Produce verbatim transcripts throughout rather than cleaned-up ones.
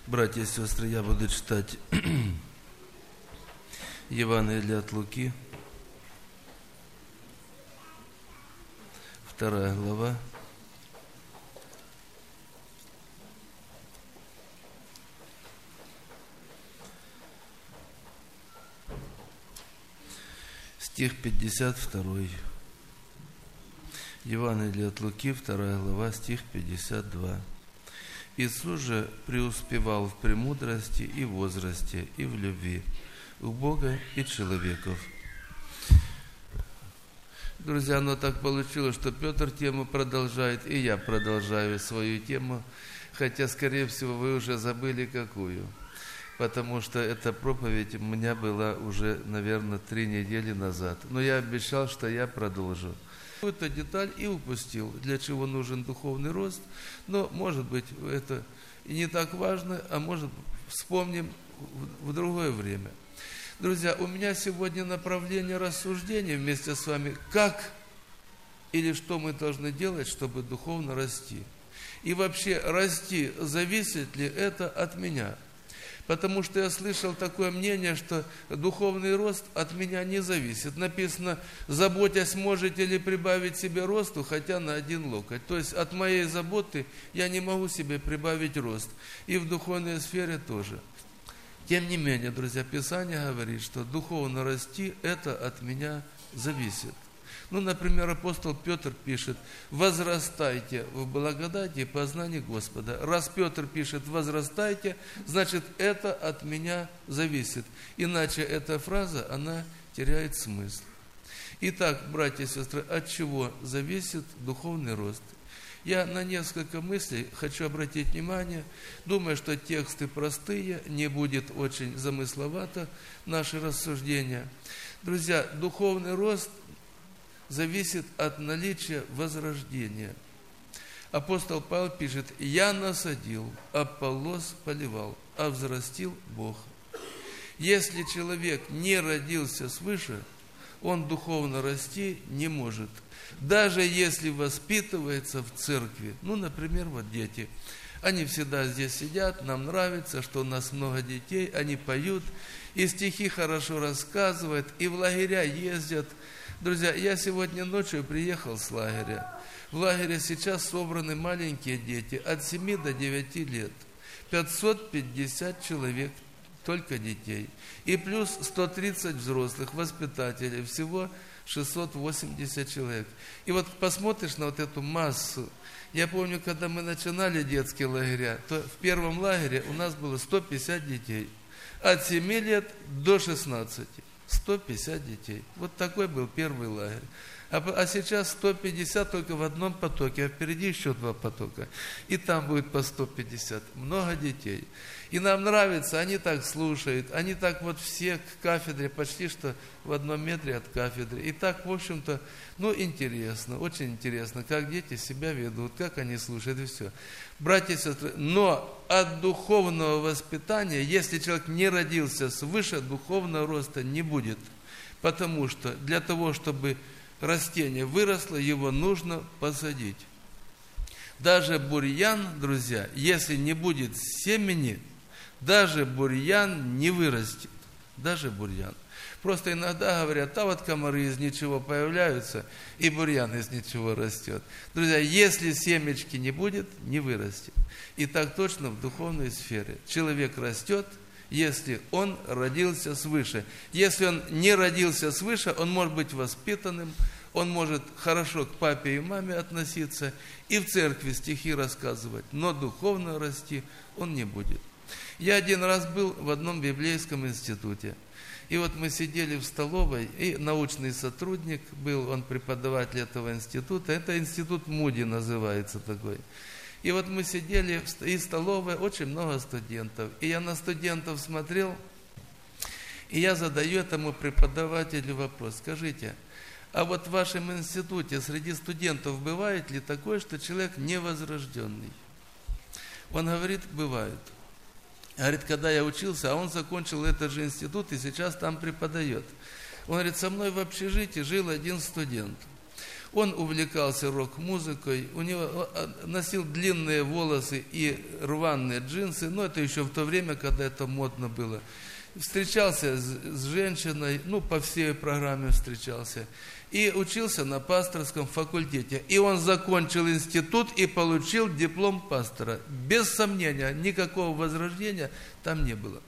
Братья и сестры, я буду читать Евангелие от Луки, вторая глава, стих пятьдесят два. Евангелие от Луки, вторая глава, стих пятьдесят два. Иисус же преуспевал в премудрости и возрасте, и в любви, у Бога и человеков. Друзья, оно так получилось, что Петр тему продолжает, и я продолжаю свою тему, хотя, скорее всего, вы уже забыли какую, потому что эта проповедь у меня была уже, наверное, три недели назад. Но я обещал, что я продолжу. Эту деталь и упустил, для чего нужен духовный рост, но, может быть, это и не так важно, а может, вспомним в, в другое время. Друзья, у меня сегодня направление рассуждения вместе с вами, как или что мы должны делать, чтобы духовно расти. И вообще, расти, зависит ли это от меня? Потому что я слышал такое мнение, что духовный рост от меня не зависит. Написано, заботясь, можете ли прибавить себе росту, хотя на один локоть. То есть от моей заботы я не могу себе прибавить рост. И в духовной сфере тоже. Тем не менее, друзья, Писание говорит, что духовно расти, это от меня зависит. Ну, например, апостол Петр пишет, возрастайте в благодати и познании Господа. Раз Петр пишет, возрастайте, значит, это от меня зависит. Иначе эта фраза, она теряет смысл. Итак, братья и сестры, от чего зависит духовный рост? Я на несколько мыслей хочу обратить внимание. Думаю, что тексты простые, не будет очень замысловато наши рассуждения. Друзья, духовный рост зависит от наличия возрождения. Апостол Павел пишет, «Я насадил, Аполлос поливал, а взрастил Бог». Если человек не родился свыше, он духовно расти не может. Даже если воспитывается в церкви, ну, например, вот дети, они всегда здесь сидят, нам нравится, что у нас много детей, они поют, и стихи хорошо рассказывают, и в лагеря ездят. Друзья, я сегодня ночью приехал с лагеря. В лагере сейчас собраны маленькие дети от семи до девяти лет. пятьсот пятьдесят человек только детей. И плюс сто тридцать взрослых воспитателей. Всего шестьсот восемьдесят человек. И вот посмотришь на вот эту массу. Я помню, когда мы начинали детские лагеря, то в первом лагере у нас было сто пятьдесят детей. От семи лет до шестнадцати. сто пятьдесят детей. Вот такой был первый лагерь. А, а сейчас сто пятьдесят только в одном потоке, а впереди еще два потока. И там будет по сто пятьдесят. Много детей. И нам нравится, они так слушают, они так вот все к кафедре, почти что в одном метре от кафедры. И так, в общем-то, ну, интересно, очень интересно, как дети себя ведут, как они слушают и все. Братья и сестры, но от духовного воспитания, если человек не родился свыше, духовного роста не будет. Потому что для того, чтобы растение выросло, его нужно посадить. Даже бурьян, друзья, если не будет семени, даже бурьян не вырастет. Даже бурьян. Просто иногда говорят, а вот комары из ничего появляются, и бурьян из ничего растет. Друзья, если семечки не будет, не вырастет. И так точно в духовной сфере. Человек растет, если он родился свыше. Если он не родился свыше, он может быть воспитанным, он может хорошо к папе и маме относиться, и в церкви стихи рассказывать, но духовно расти он не будет. Я один раз был в одном библейском институте. И вот мы сидели в столовой, и научный сотрудник был, он преподаватель этого института. Это институт Муди называется такой. И вот мы сидели, и в столовой очень много студентов. И я на студентов смотрел, и я задаю этому преподавателю вопрос. Скажите, а вот в вашем институте среди студентов бывает ли такое, что человек невозрожденный? Он говорит, бывает. Говорит, когда я учился, а он закончил этот же институт и сейчас там преподает. Он говорит, со мной в общежитии жил один студент. Он увлекался рок-музыкой, у него носил длинные волосы и рваные джинсы, но это еще в то время, когда это модно было. Встречался с, с женщиной, ну, по всей программе встречался, и учился на пасторском факультете. И он закончил институт и получил диплом пастора. Без сомнения, никакого возрождения там не было.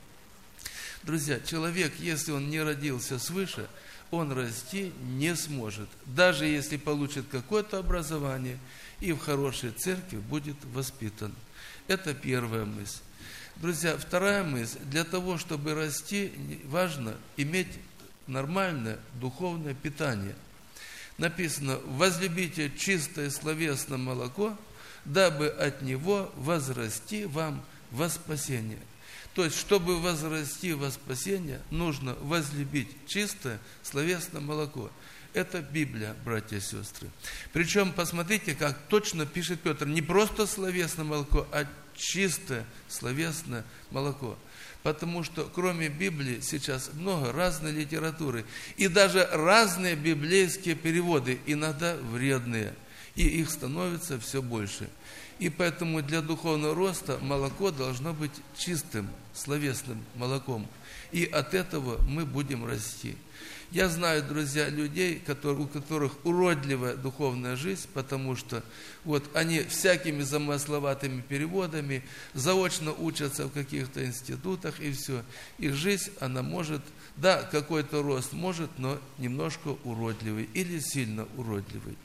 Друзья, человек, если он не родился свыше, он расти не сможет, даже если получит какое-то образование и в хорошей церкви будет воспитан. Это первая мысль. Друзья, вторая мысль. Для того, чтобы расти, важно иметь нормальное духовное питание. Написано: возлюбите чистое словесное молоко, дабы от него возрасти вам во спасение. То есть, чтобы возрасти во спасение, нужно возлюбить чистое словесное молоко. Это Библия, братья и сестры. Причем, посмотрите, как точно пишет Петр. Не просто словесное молоко, а чистое словесное молоко. Потому что кроме Библии сейчас много разной литературы. И даже разные библейские переводы, иногда вредные. И их становится все больше. И поэтому для духовного роста молоко должно быть чистым, словесным молоком. И от этого мы будем расти. Я знаю, друзья, людей, которые, у которых уродливая духовная жизнь, потому что вот они всякими замысловатыми переводами заочно учатся в каких-то институтах, и все. И жизнь, она может, да, какой-то рост может, но немножко уродливый или сильно уродливый.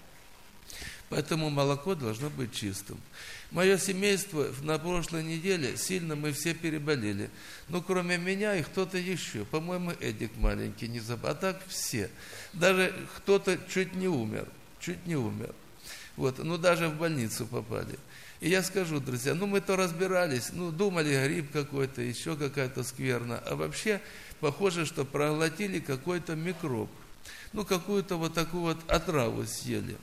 Поэтому молоко должно быть чистым. Мое семейство на прошлой неделе сильно мы все переболели. Ну, кроме меня и кто-то еще. По-моему, Эдик маленький не забыл. А так все. Даже кто-то чуть не умер. Чуть не умер. Вот. Ну, даже в больницу попали. И я скажу, друзья, ну, мы то разбирались. Ну, думали, грипп какой-то, еще какая-то скверна. А вообще, похоже, что проглотили какой-то микроб. Ну, какую-то вот такую вот отраву съели.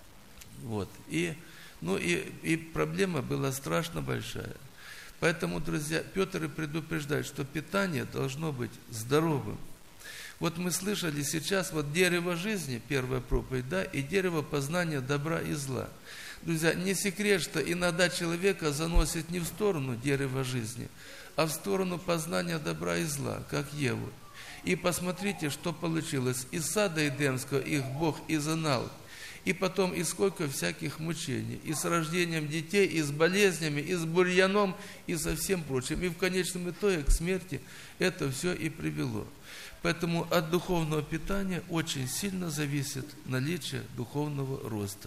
Вот. И, ну, и, и проблема была страшно большая. Поэтому, друзья, Петр и предупреждает, что питание должно быть здоровым. Вот мы слышали сейчас, вот дерево жизни, первая проповедь, да, и дерево познания добра и зла. Друзья, не секрет, что иногда человека заносит не в сторону дерева жизни, а в сторону познания добра и зла, как Еву. И посмотрите, что получилось. Из сада Эдемского их Бог изгнал. И потом и сколько всяких мучений, и с рождением детей, и с болезнями, и с бурьяном, и со всем прочим. И в конечном итоге к смерти это все и привело. Поэтому от духовного питания очень сильно зависит наличие духовного роста.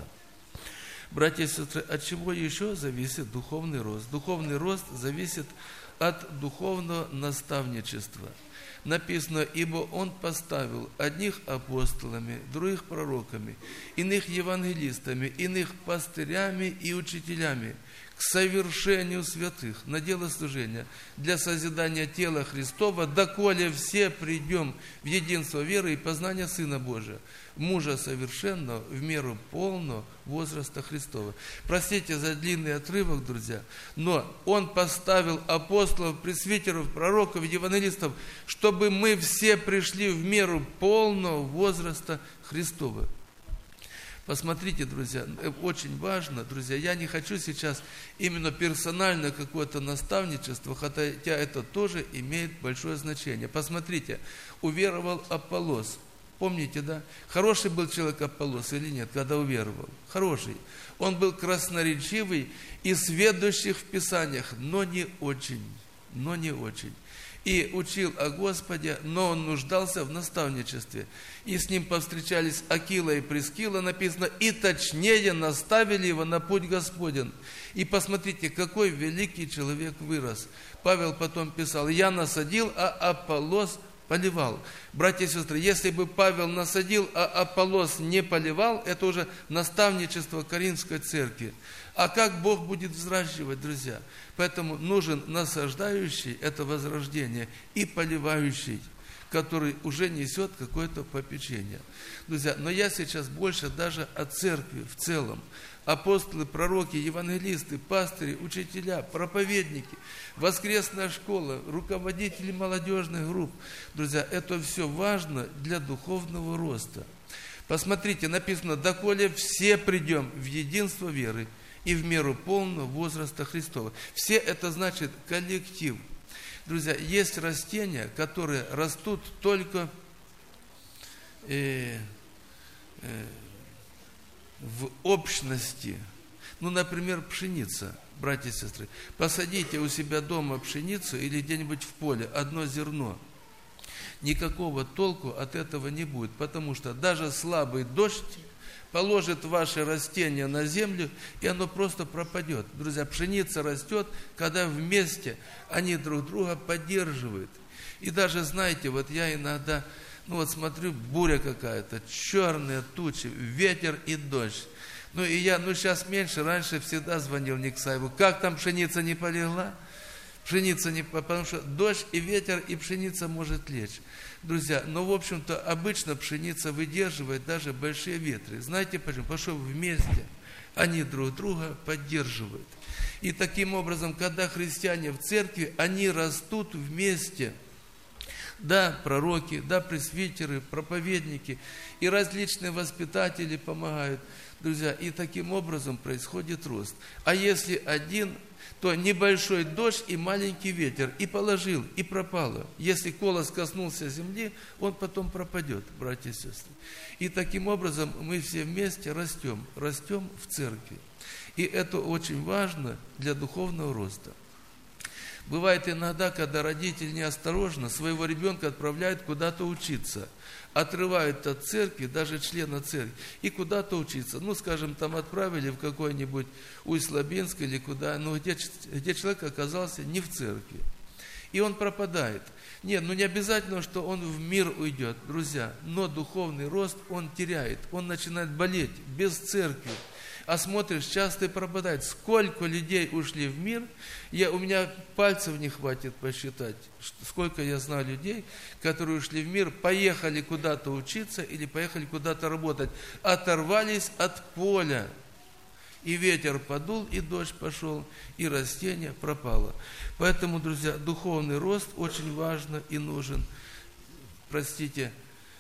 Братья и сестры, от чего еще зависит духовный рост? Духовный рост зависит от духовного наставничества. Написано: ибо Он поставил одних апостолами, других пророками, иных евангелистами, иных пастырями и учителями к совершению святых на дело служения для созидания тела Христова, доколе все придем в единство веры и познания Сына Божия, мужа совершенного в меру полного возраста Христова. Простите за длинный отрывок, друзья, но Он поставил апостолов, пресвитеров, пророков, евангелистов, чтобы мы все пришли в меру полного возраста Христова. Посмотрите, друзья, очень важно, друзья, я не хочу сейчас именно персонально какое-то наставничество, хотя это тоже имеет большое значение. Посмотрите, уверовал Аполлос. Помните, да? Хороший был человек Аполлос или нет, когда уверовал? Хороший. Он был красноречивый и сведущий в Писаниях, но не очень, но не очень. И учил о Господе, но он нуждался в наставничестве. И с ним повстречались Акила и Прискила, написано, и точнее наставили его на путь Господен. И посмотрите, какой великий человек вырос. Павел потом писал: я насадил, а Аполлос поливал. Братья и сестры, если бы Павел насадил, а Аполлос не поливал, это уже наставничество Коринфской церкви. А как Бог будет взращивать, друзья? Поэтому нужен насаждающий, это возрождение, и поливающий, который уже несет какое-то попечение. Друзья, но я сейчас больше даже о церкви в целом. Апостолы, пророки, евангелисты, пастыри, учителя, проповедники, воскресная школа, руководители молодежных групп. Друзья, это все важно для духовного роста. Посмотрите, написано: «Доколе все придем в единство веры и в меру полного возраста Христова». Все это значит коллектив. Друзья, есть растения, которые растут только э, э, в общности. Ну, например, пшеница, братья и сестры. Посадите у себя дома пшеницу или где-нибудь в поле одно зерно. Никакого толку от этого не будет, потому что даже слабый дождь положит ваше растение на землю, и оно просто пропадет. Друзья, пшеница растет, когда вместе они друг друга поддерживают. И даже, знаете, вот я иногда, ну вот смотрю, буря какая-то, черные тучи, ветер и дождь. Ну и я, ну сейчас меньше, раньше всегда звонил Никсаеву: как там пшеница не полегла? Пшеница не, потому что дождь и ветер, и пшеница может лечь. Друзья, но в общем-то обычно пшеница выдерживает даже большие ветры. Знаете почему? Потому что вместе они друг друга поддерживают. И таким образом, когда христиане в церкви, они растут вместе. Да, пророки, да, пресвитеры, проповедники и различные воспитатели помогают. Друзья, и таким образом происходит рост. А если один, то небольшой дождь и маленький ветер, и положил, и пропало. Если колос коснулся земли, он потом пропадет, братья и сестры. И таким образом мы все вместе растем, растем в церкви. И это очень важно для духовного роста. Бывает иногда, когда родители неосторожно своего ребенка отправляют куда-то учиться, отрывают от церкви, даже члена церкви, и куда-то учиться. Ну, скажем, там отправили в какой-нибудь Усть-Лабинск или куда, ну, где, где человек оказался не в церкви. И он пропадает. Нет, ну не обязательно, что он в мир уйдет, друзья, но духовный рост он теряет, он начинает болеть без церкви. А смотришь, часто и пропадает. Сколько людей ушли в мир, я, у меня пальцев не хватит посчитать, сколько я знаю людей, которые ушли в мир, поехали куда-то учиться или поехали куда-то работать, оторвались от поля. И ветер подул, и дождь пошел, и растение пропало. Поэтому, друзья, духовный рост очень важно и нужен. Простите,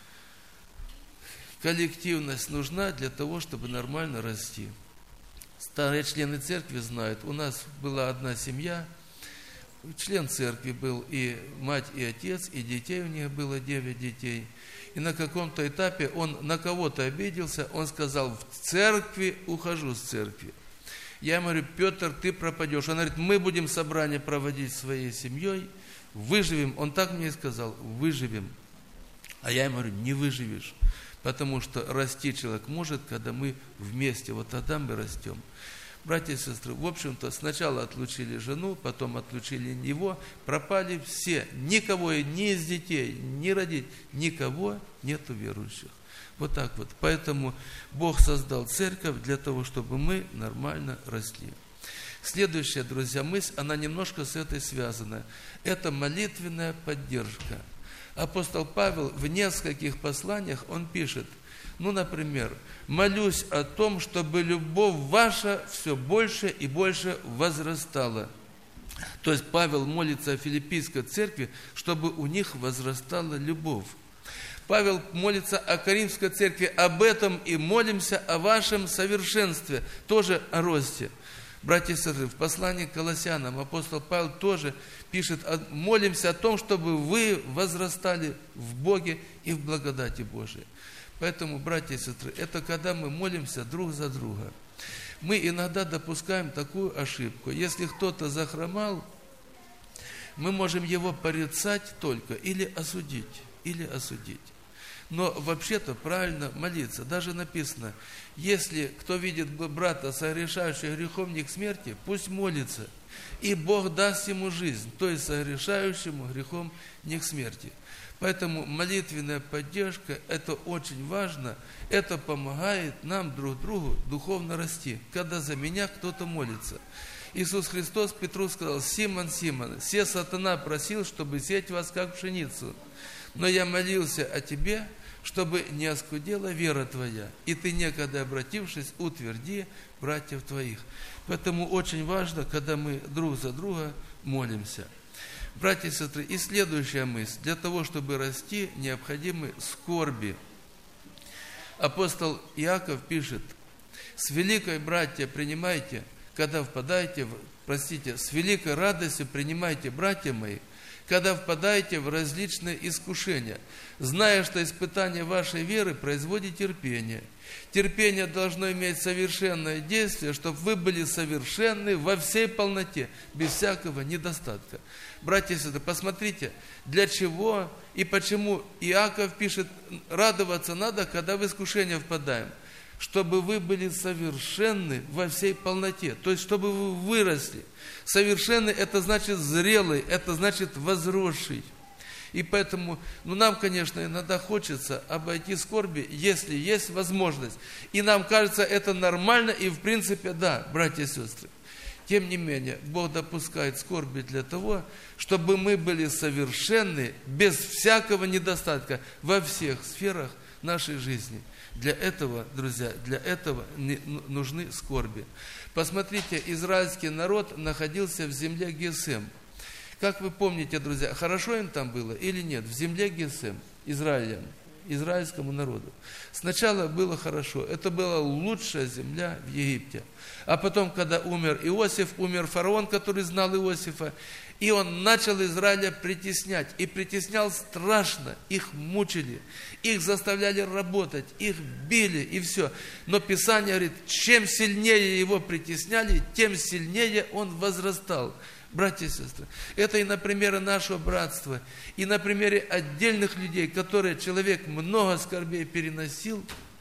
коллективность нужна для того, чтобы нормально расти. Старые члены церкви знают, у нас была одна семья, член церкви был и мать, и отец, и детей у них было девять детей. И на каком-то этапе он на кого-то обиделся, он сказал: в церкви ухожу с церкви. Я ему говорю: Петр, ты пропадешь. Он говорит: мы будем собрание проводить своей семьей, выживем. Он так мне и сказал: выживем. А я ему говорю: не выживешь. Потому что расти человек может, когда мы вместе, вот тогда мы растем. Братья и сестры, в общем-то, сначала отлучили жену, потом отлучили его, пропали все. Никого, ни из детей, ни родителей, никого нету верующих. Вот так вот. Поэтому Бог создал церковь для того, чтобы мы нормально росли. Следующая, друзья, мысль, она немножко с этой связана. Это молитвенная поддержка. Апостол Павел в нескольких посланиях, он пишет, ну, например, «Молюсь о том, чтобы любовь ваша все больше и больше возрастала». То есть Павел молится о филиппийской церкви, чтобы у них возрастала любовь. Павел молится о Коринфской церкви, об этом и молимся о вашем совершенстве, тоже о росте. Братья и сестры, в послании к Колоссянам апостол Павел тоже пишет, молимся о том, чтобы вы возрастали в Боге и в благодати Божией. Поэтому, братья и сестры, это когда мы молимся друг за друга. Мы иногда допускаем такую ошибку. Если кто-то захромал, мы можем его порицать только или осудить, или осудить. Но вообще-то правильно молиться. Даже написано, если кто видит брата, согрешающего грехом не к смерти, пусть молится, и Бог даст ему жизнь, то есть согрешающему грехом не к смерти. Поэтому молитвенная поддержка – это очень важно, это помогает нам друг другу духовно расти, когда за меня кто-то молится. Иисус Христос Петру сказал: «Симон, Симон, се сатана просил, чтобы сеять вас как пшеницу, но я молился о тебе, чтобы не оскудела вера твоя, и ты, некогда обратившись, утверди братьев твоих». Поэтому очень важно, когда мы друг за друга молимся. Братья и сестры, и следующая мысль. Для того, чтобы расти, необходимы скорби. Апостол Иаков пишет: «С великой, братья, принимайте, когда впадаете в, простите, с великой радостью принимайте, братья мои, когда впадаете в различные искушения, зная, что испытание вашей веры производит терпение. Терпение должно иметь совершенное действие, чтобы вы были совершенны во всей полноте, без всякого недостатка». Братья и сестры, посмотрите, для чего и почему Иаков пишет: радоваться надо, когда в искушение впадаем, чтобы вы были совершенны во всей полноте, то есть чтобы вы выросли. Совершенный – это значит зрелый, это значит возросший. И поэтому, ну, нам, конечно, иногда хочется обойти скорби, если есть возможность. И нам кажется, это нормально, и в принципе, да, братья и сестры. Тем не менее, Бог допускает скорби для того, чтобы мы были совершенны, без всякого недостатка, во всех сферах нашей жизни. Для этого, друзья, для этого нужны скорби. Посмотрите, израильский народ находился в земле Гесем. Как вы помните, друзья, хорошо им там было или нет? В земле Гесем, Израилям, израильскому народу. Сначала было хорошо. Это была лучшая земля в Египте. А потом, когда умер Иосиф, умер фараон, который знал Иосифа, и он начал Израиля притеснять. И притеснял страшно. Их мучили. Их заставляли работать. Их били и все. Но Писание говорит, чем сильнее его притесняли, тем сильнее он возрастал. Братья и сестры, это и на примере нашего братства, и на примере отдельных людей, которые человек много скорбей переносил,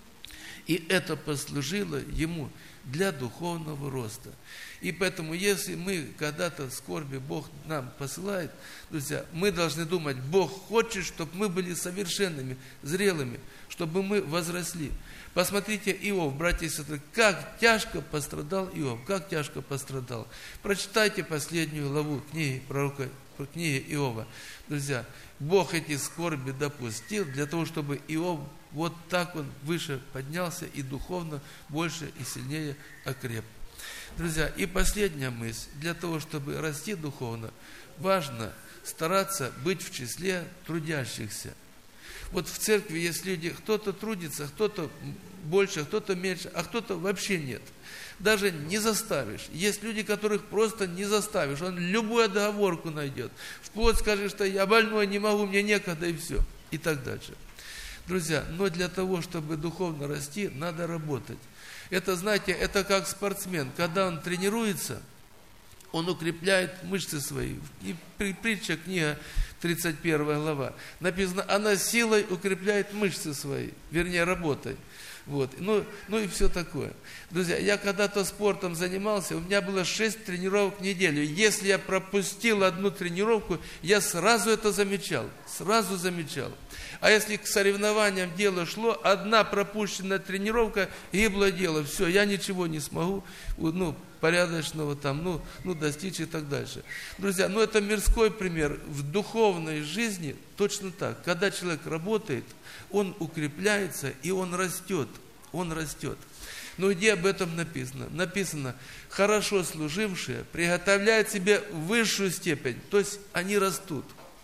и это послужило ему для духовного роста. И поэтому, если мы когда-то скорби Бог нам посылает, друзья, мы должны думать, Бог хочет, чтобы мы были совершенными, зрелыми, чтобы мы возросли. Посмотрите, Иов, братья и сестры, как тяжко пострадал Иов, как тяжко пострадал. Прочитайте последнюю главу книги пророка, книги Иова. Друзья, Бог эти скорби допустил для того, чтобы Иов вот так он выше поднялся и духовно больше и сильнее окреп. Друзья, и последняя мысль. Для того, чтобы расти духовно, важно стараться быть в числе трудящихся. Вот в церкви есть люди, кто-то трудится, кто-то больше, кто-то меньше, а кто-то вообще нет. Даже не заставишь. Есть люди, которых просто не заставишь. Он любую отговорку найдет. Вплоть скажет, что я больной, не могу, мне некогда и все. И так дальше. Друзья, но для того, чтобы духовно расти, надо работать. Это, знаете, это как спортсмен. Когда он тренируется, он укрепляет мышцы свои. И притча, книга, тридцать первая глава. Написано, она силой укрепляет мышцы свои, вернее, работой. Вот. Ну, ну и все такое. Друзья, я когда-то спортом занимался, у меня было шесть тренировок в неделю. Если я пропустил одну тренировку, я сразу это замечал. Сразу замечал. А если к соревнованиям дело шло, одна пропущенная тренировка, гибло дело. Все, я ничего не смогу, ну, порядочного там, ну, ну, достичь и так дальше. Друзья, ну это мирской пример. В духовной жизни точно так. Когда человек работает, он укрепляется и он растет. Он растет. Но где об этом написано? Написано, хорошо служившие приготовляют себе высшую степень, то есть они растут.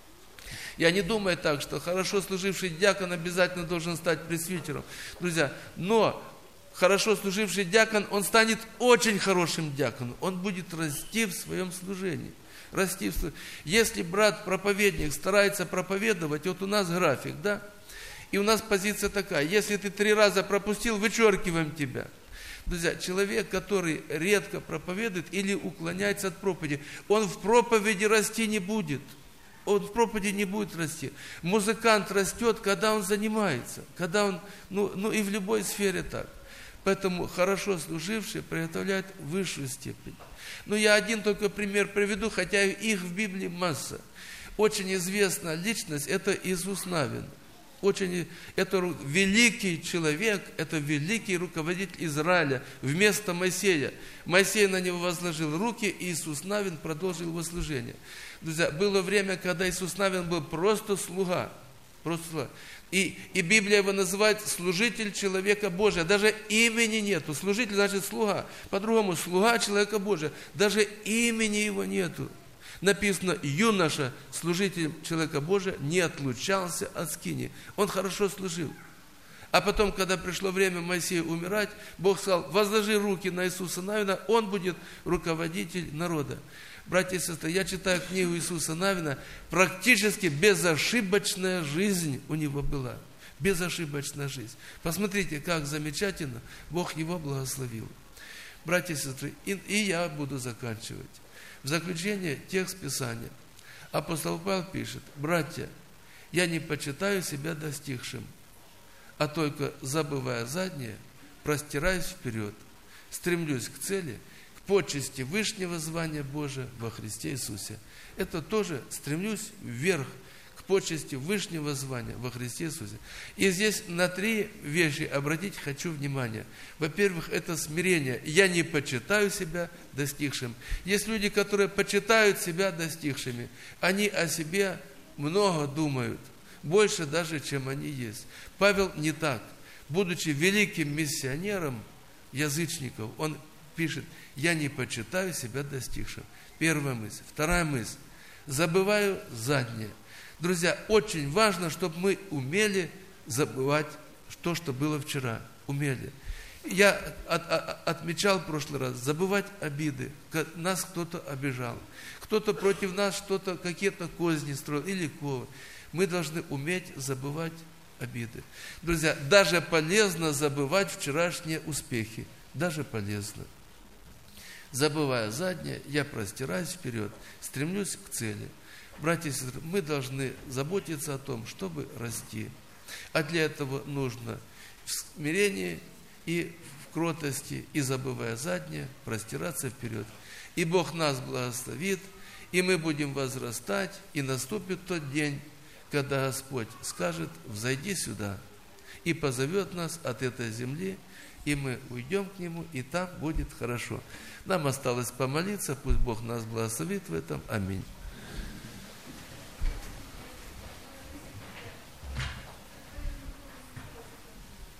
Я не думаю так, что хорошо служивший диакон обязательно должен стать пресвитером. Друзья, но хорошо служивший диакон, он станет очень хорошим диаконом. Он будет расти в своем служении. Расти в служении. Если брат-проповедник старается проповедовать, вот у нас график, да? И у нас позиция такая, если ты три раза пропустил, вычеркиваем тебя. Друзья, человек, который редко проповедует или уклоняется от проповеди, он в проповеди расти не будет. Он в проповеди не будет расти. Музыкант растет, когда он занимается, когда он, ну, ну и в любой сфере так. Поэтому хорошо служившие приготовляют высшую степень. Но я один только пример приведу, хотя их в Библии масса. Очень известная личность – это Иисус Навин. Очень, это великий человек, это великий руководитель Израиля вместо Моисея. Моисей на него возложил руки, и Иисус Навин продолжил его служение. Друзья, было время, когда Иисус Навин был просто слуга. Просто слуга. И, и Библия его называет служитель человека Божия. Даже имени нету. Служитель значит слуга. По-другому, слуга человека Божия. Даже имени его нету. Написано, юноша, служитель человека Божия, не отлучался от скинии. Он хорошо служил. А потом, когда пришло время Моисею умирать, Бог сказал: возложи руки на Иисуса Навина, он будет руководитель народа. Братья и сестры, я читаю книгу Иисуса Навина, практически безошибочная жизнь у него была. Безошибочная жизнь. Посмотрите, как замечательно Бог его благословил. Братья и сестры, и, и я буду заканчивать. В заключение текст Писания. Апостол Павел пишет: братья, я не почитаю себя достигшим, а только, забывая заднее, простираюсь вперед, стремлюсь к цели, к почести вышнего звания Божия во Христе Иисусе. Это тоже стремлюсь вверх, к почести вышнего звания во Христе Иисусе. И здесь на три вещи обратить хочу внимание. Во-первых, это смирение. Я не почитаю себя достигшим. Есть люди, которые почитают себя достигшими. Они о себе много думают, больше даже, чем они есть. Павел не так. Будучи великим миссионером язычников, он пишет: я не почитаю себя достигшим. Первая мысль. Вторая мысль. Забываю заднее. Друзья, очень важно, чтобы мы умели забывать то, что было вчера. Умели. Я от, от, отмечал в прошлый раз: забывать обиды. Нас кто-то обижал. Кто-то против нас что-то, какие-то козни строил или ковы. Мы должны уметь забывать обиды. Друзья, даже полезно забывать вчерашние успехи. Даже полезно. Забывая заднее, я простираюсь вперед, стремлюсь к цели. Братья и сестры, мы должны заботиться о том, чтобы расти. А для этого нужно в смирении и в кротости, и забывая заднее, простираться вперед. И Бог нас благословит, и мы будем возрастать, и наступит тот день, когда Господь скажет: взойди сюда, и позовет нас от этой земли, и мы уйдем к Нему, и там будет хорошо. Нам осталось помолиться, пусть Бог нас благословит в этом. Аминь.